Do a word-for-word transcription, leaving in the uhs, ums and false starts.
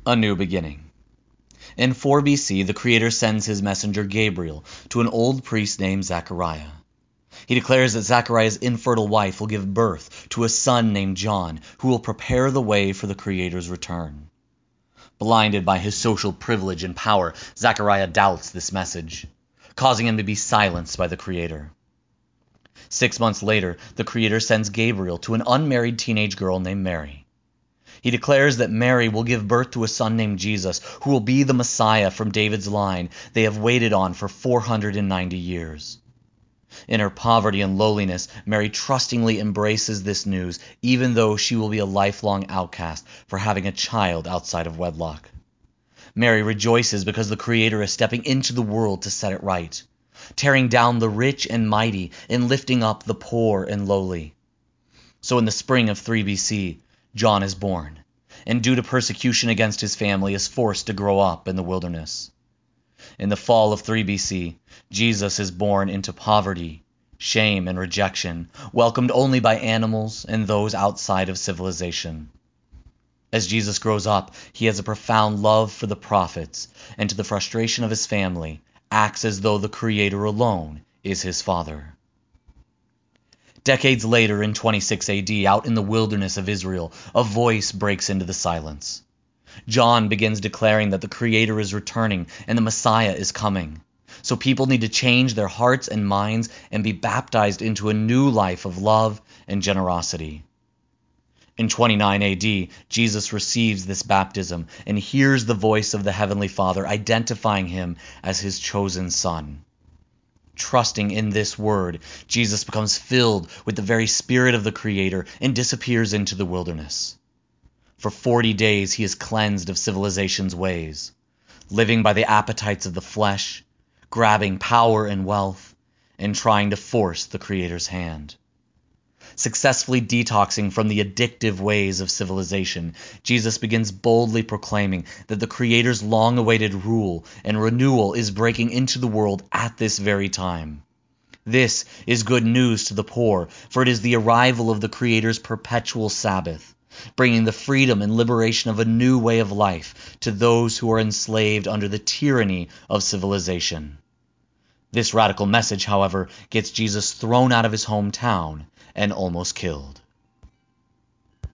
A new beginning. In four B C, the Creator sends his messenger Gabriel to an old priest named Zechariah. He declares that Zechariah's infertile wife will give birth to a son named John, who will prepare the way for the Creator's return. Blinded by his social privilege and power, Zechariah doubts this message, causing him to be silenced by the Creator. Six months later, the Creator sends Gabriel to an unmarried teenage girl named Mary. He declares that Mary will give birth to a son named Jesus, who will be the Messiah from David's line they have waited on for four hundred ninety years. In her poverty and lowliness, Mary trustingly embraces this news, even though she will be a lifelong outcast for having a child outside of wedlock. Mary rejoices because the Creator is stepping into the world to set it right, tearing down the rich and mighty and lifting up the poor and lowly. So in the spring of three B C, John is born, and due to persecution against his family is forced to grow up in the wilderness. In the fall of three B C, Jesus is born into poverty, shame, and rejection, welcomed only by animals and those outside of civilization. As Jesus grows up, he has a profound love for the prophets, and to the frustration of his family, acts as though the Creator alone is his Father. Decades later, in twenty-six A D, out in the wilderness of Israel, a voice breaks into the silence. John begins declaring that the Creator is returning and the Messiah is coming. So people need to change their hearts and minds and be baptized into a new life of love and generosity. In twenty-nine A D, Jesus receives this baptism and hears the voice of the Heavenly Father identifying him as his chosen Son. Trusting in this word, Jesus becomes filled with the very Spirit of the Creator and disappears into the wilderness. For forty days he is cleansed of civilization's ways, living by the appetites of the flesh, grabbing power and wealth, and trying to force the Creator's hand. Successfully detoxing from the addictive ways of civilization, Jesus begins boldly proclaiming that the Creator's long-awaited rule and renewal is breaking into the world at this very time. This is good news to the poor, for it is the arrival of the Creator's perpetual Sabbath, bringing the freedom and liberation of a new way of life to those who are enslaved under the tyranny of civilization. This radical message, however, gets Jesus thrown out of his hometown and almost killed.